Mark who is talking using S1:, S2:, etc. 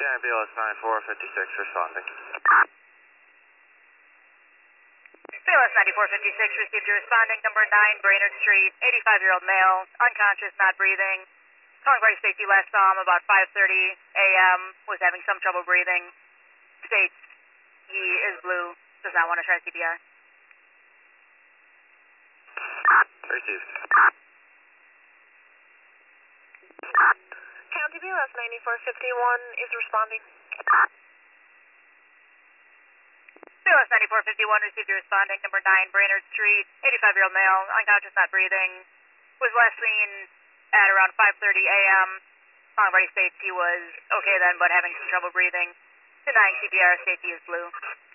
S1: BLS 9456 responding.
S2: BLS 9456 received your responding, number 9 Brainerd Street, 85-year-old male, unconscious, not breathing. Calling party safety, last saw him about 5:30 a.m., was having some trouble breathing. States he is blue, does not want to try CPR.
S1: Received.
S3: County BLS 9451 is responding.
S2: BLS 9451 received your responding, number 9 Brainerd Street, 85-year-old male, unconscious, not breathing. Was last seen at around 5:30 a.m. Calling party states he was okay then, but having some trouble breathing. Denying CPR, states he is blue.